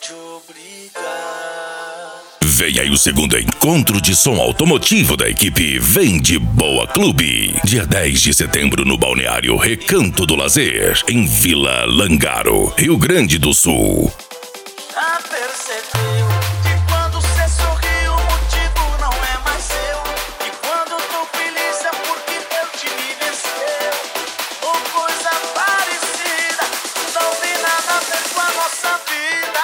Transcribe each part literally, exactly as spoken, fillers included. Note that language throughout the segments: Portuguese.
te obrigar. Vem aí o segundo encontro de som automotivo da equipe Vem de Boa Clube. Dia dez de setembro no Balneário Recanto do Lazer, em Vila Langaro, Rio Grande do Sul. Já percebeu que quando cê sorri o motivo não é mais seu? E quando tô feliz é porque teu time venceu? Ou coisa parecida, não tem nada a ver com a nossa vida.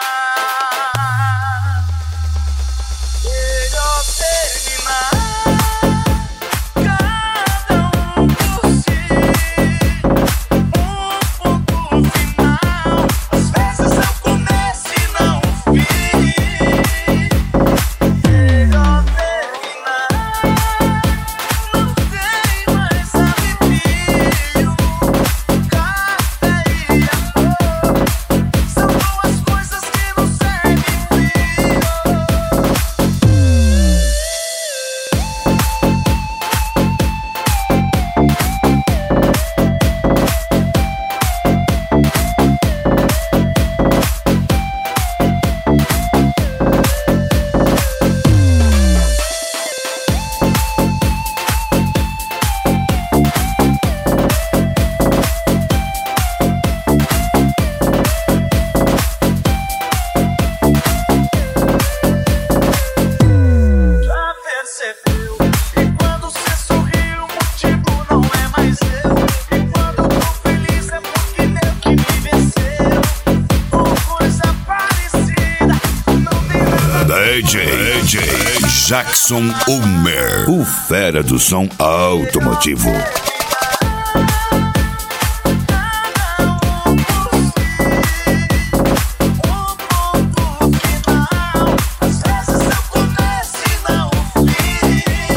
Melhor terminar, cada um por si, um ponto final. Às vezes é o começo e não o fim. Melhor terminar, não tem mais arrepio. Café e amor são duas coisas que não servem frio. Já percebeu? E quando cê sorri o motivo não é mais eu? E quando tô feliz é porque meu time venceu? Ou coisa parecida, não tem nada a ver. D J, D J Jackson Ulmer, o fera do som automotivo. Às vezes eu começo e não o fim.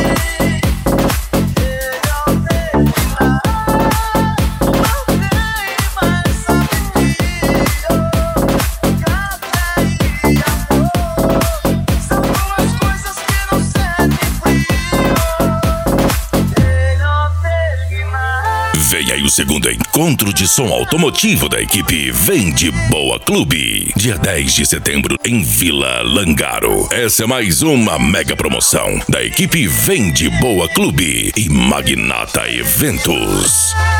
Melhor terminar, não tem mais arrepio. Café e amor são duas coisas que não servem frio. Melhor terminar. Vem aí o segundo encontro de som automotivo da equipe Vem de Boa Clube. Dia dez de setembro em Vila Langaro. Essa é mais uma mega promoção da equipe Vem de Boa Clube e Magnata Eventos.